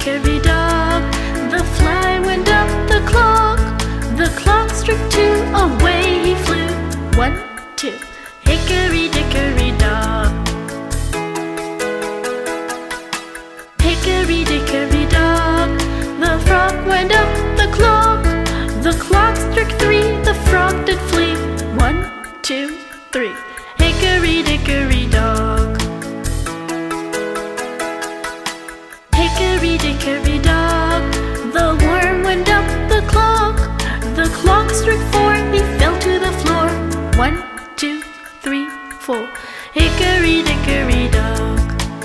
dickory dock. The fly went up the clock struck 2, away he flew. 1, 2, hickory dickory dock. Hickory dickory dock. The frog went up the clock struck 3, the frog did flee. 1, 2, 3, hickory dickory dock. Hickory dickory dock. The worm went up the clock struck 4, he fell to the floor. 1, 2, 3, 4, hickory dickory dock.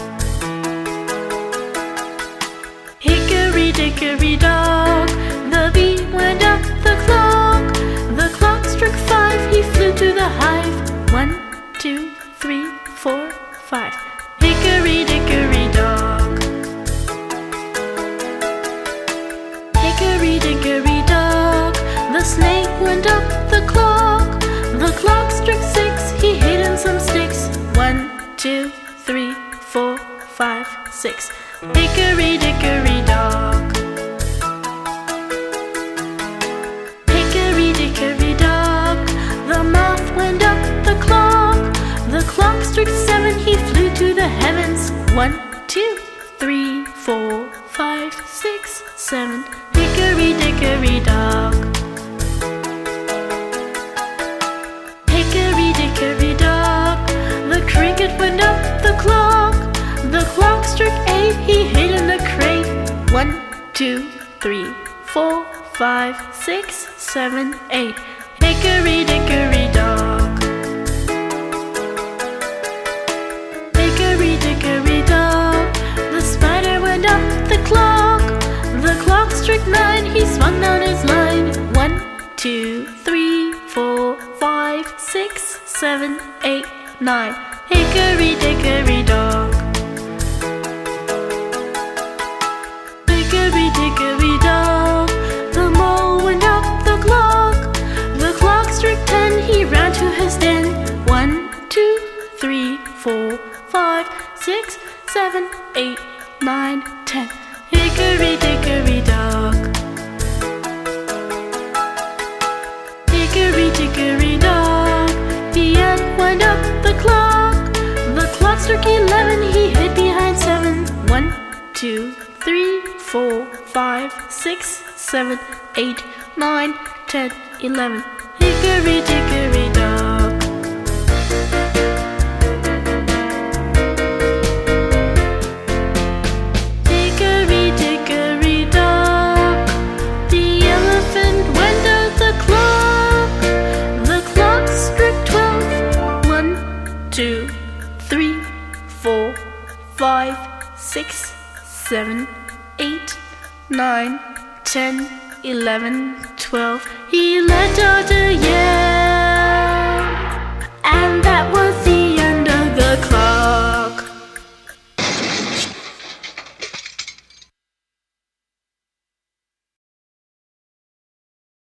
Hickory dickory dock. The bee went up the clock struck 5, he flew to the hive. 1, 2, 3, 4, 5, hickory dickory dock. Hickory dickory dock. The snake went up the clock struck 6, he hid in some sticks. 1, 2, 3, 4, 5, 6, hickory dickory dock. Hickory dickory dock. The moth went up the clock struck 7, he flew to the heavens. 1, 2, 3, 4, 5, 6, 7, hickory dickory dock. Hickory dickory dock. The cricket went up the clock struck 8, he hid in the crate. 1, 2, 3, 4, 5, 6, 7, 8, hickory dickory dock. Hickory dickory dock. The spider went up the clock struck 9, he swung down his line. 1, 2, 3, 4, 5, 6, 7, 8, 9, hickory dickory dock. Hickory dickory dock. The mole went up the clock struck 10, he ran to his den. 1, 2, 3, 4, 5, 6, 7, 8, 9, 10, hickory dickory dock. Hickory dickory dock. The ant went up the clock struck 11, he hid behind 7. 1, 2, 3, 4, 5, 6, 7, 8, 9, 10, 11, hickory dickory dock. Hickory dickory dock. The elephant went out the clock struck 12. 1, 2, 3, 4, 5, 6, 7, 8, 9, 10, 11, 12, he let out a yell.